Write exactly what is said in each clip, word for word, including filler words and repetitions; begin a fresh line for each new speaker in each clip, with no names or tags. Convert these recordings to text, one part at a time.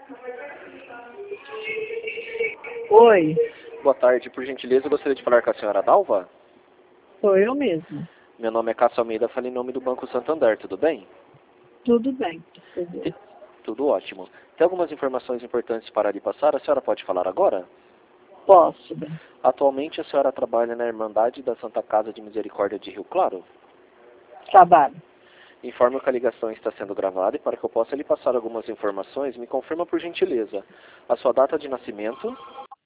Oi,
Boa tarde, por gentileza, eu gostaria de falar com a senhora Dalva.
sou eu mesmo.
Meu nome é Cássio Almeida, falo em nome do Banco Santander, tudo bem?
Tudo bem. Tudo
Te-
bem.
Tudo ótimo. Tem algumas informações importantes para lhe passar, a senhora pode falar agora?
Posso, bem.
Atualmente a senhora trabalha na Irmandade da Santa Casa de Misericórdia de Rio Claro?
Trabalho.
Informo que a ligação está sendo gravada e para que eu possa lhe passar algumas informações, me confirma por gentileza a sua data de nascimento,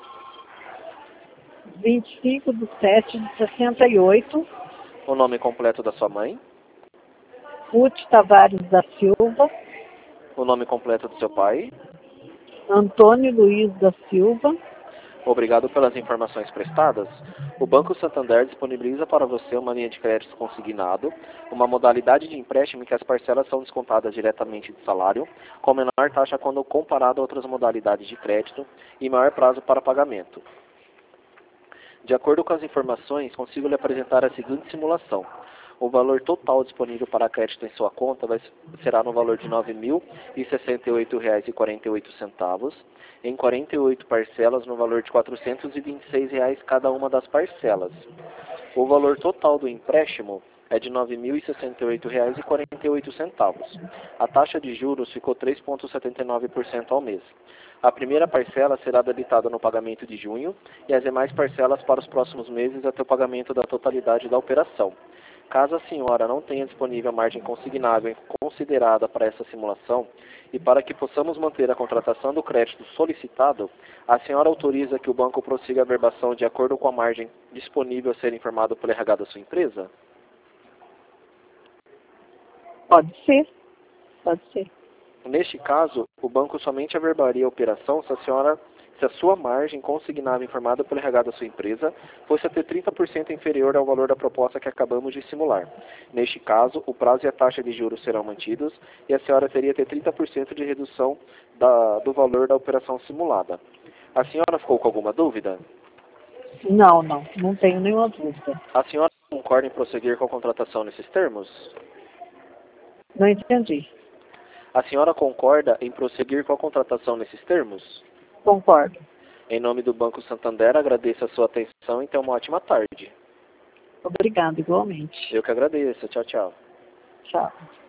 vinte e cinco de sete de sessenta e oito,
o nome completo da sua mãe,
Ruth Tavares da Silva,
o nome completo do seu pai.
Antônio Luiz da Silva.
Obrigado pelas informações prestadas. O Banco Santander disponibiliza para você uma linha de crédito consignado, uma modalidade de empréstimo em que as parcelas são descontadas diretamente do salário, com menor taxa quando comparado a outras modalidades de crédito e maior prazo para pagamento. De acordo com as informações, consigo lhe apresentar a seguinte simulação. O valor total disponível para crédito em sua conta vai, será no valor de nove mil e sessenta e oito reais e quarenta e oito centavos, em quarenta e oito parcelas no valor de quatrocentos e vinte e seis reais cada uma das parcelas. O valor total do empréstimo é de nove mil e sessenta e oito reais e quarenta e oito centavos. A taxa de juros ficou três vírgula setenta e nove por cento ao mês. A primeira parcela será debitada no pagamento de junho e as demais parcelas para os próximos meses até o pagamento da totalidade da operação. Caso a senhora não tenha disponível a margem consignável considerada para essa simulação e para que possamos manter a contratação do crédito solicitado, a senhora autoriza que o banco prossiga a verbação de acordo com a margem disponível a ser informado pelo R H da sua empresa?
Pode ser. Pode ser.
Neste caso, o banco somente averbaria a operação se a senhora, se a sua margem consignável informada pelo R H da sua empresa fosse até trinta por cento inferior ao valor da proposta que acabamos de simular. Neste caso, o prazo e a taxa de juros serão mantidos e a senhora teria até trinta por cento de redução da, do valor da operação simulada. A senhora ficou com alguma dúvida?
Não, não. Não tenho nenhuma dúvida.
A senhora concorda em prosseguir com a contratação nesses termos?
Não entendi.
A senhora concorda em prosseguir com a contratação nesses termos?
Concordo.
Em nome do Banco Santander, agradeço a sua atenção e tenha uma ótima tarde.
Obrigada, igualmente.
Eu que agradeço. Tchau, tchau.
Tchau.